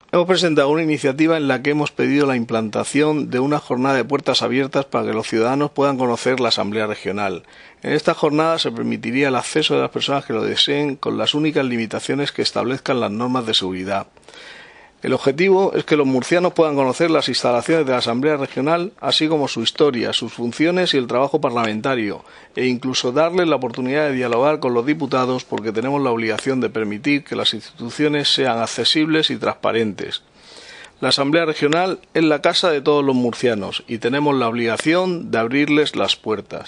Hemos presentado una iniciativa en la que hemos pedido la implantación de una jornada de puertas abiertas para que los ciudadanos puedan conocer la Asamblea Regional. En esta jornada se permitiría el acceso de las personas que lo deseen con las únicas limitaciones que establezcan las normas de seguridad. El objetivo es que los murcianos puedan conocer las instalaciones de la Asamblea Regional, así como su historia, sus funciones y el trabajo parlamentario, e incluso darles la oportunidad de dialogar con los diputados, porque tenemos la obligación de permitir que las instituciones sean accesibles y transparentes. La Asamblea Regional es la casa de todos los murcianos y tenemos la obligación de abrirles las puertas.